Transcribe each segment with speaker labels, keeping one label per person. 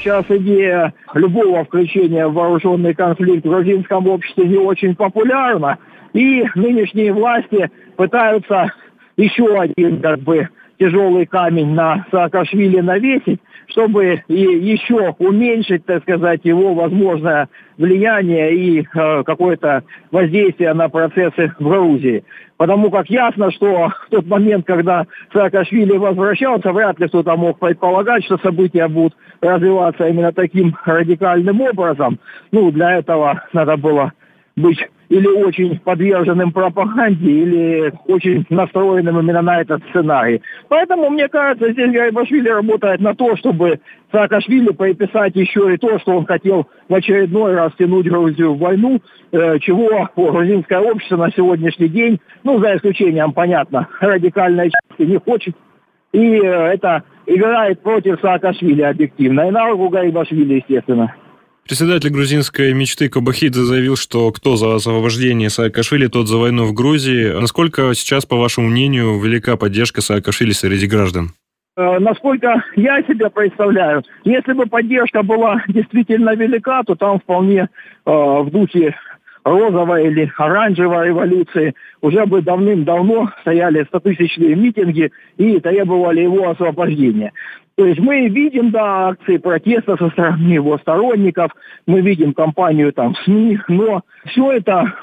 Speaker 1: Сейчас идея любого включения в вооруженный конфликт в грузинском обществе не очень популярна. И нынешние власти пытаются еще один, тяжелый камень на Саакашвили навесить, чтобы и еще уменьшить, его возможное влияние и какое-то воздействие на процессы в Грузии. Потому как ясно, что в тот момент, когда Саакашвили возвращался, вряд ли кто-то мог предполагать, что события будут развиваться именно таким радикальным образом. Для этого надо было быть или очень подверженным пропаганде, или очень настроенным именно на этот сценарий. Поэтому, мне кажется, здесь Гарибашвили работает на то, чтобы Саакашвили приписать еще и то, что он хотел в очередной раз тянуть Грузию в войну, чего грузинское общество на сегодняшний день, за исключением, понятно, радикальной части, не хочет. И это играет против Саакашвили объективно, и на руку Гарибашвили, естественно.
Speaker 2: Председатель грузинской мечты Кобахидзе заявил, что кто за освобождение Саакашвили, тот за войну в Грузии. Насколько сейчас, по вашему мнению, велика поддержка Саакашвили среди граждан?
Speaker 1: Насколько я себе представляю, если бы поддержка была действительно велика, то там вполне в духе розовой или оранжевой революции уже бы давным-давно стояли 100-тысячные митинги и требовали его освобождения. То есть мы видим, акции протеста со стороны его сторонников, мы видим кампанию в СМИ, но все это,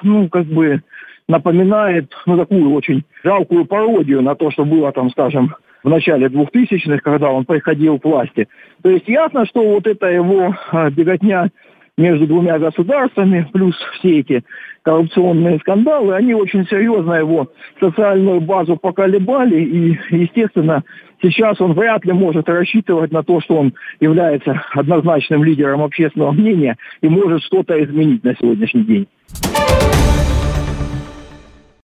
Speaker 1: напоминает, такую очень жалкую пародию на то, что было в начале 2000-х, когда он приходил к власти. То есть ясно, что эта его беготня между двумя государствами, плюс все эти коррупционные скандалы, они очень серьезно его социальную базу поколебали, и, естественно, сейчас он вряд ли может рассчитывать на то, что он является однозначным лидером общественного мнения и может что-то изменить на сегодняшний день.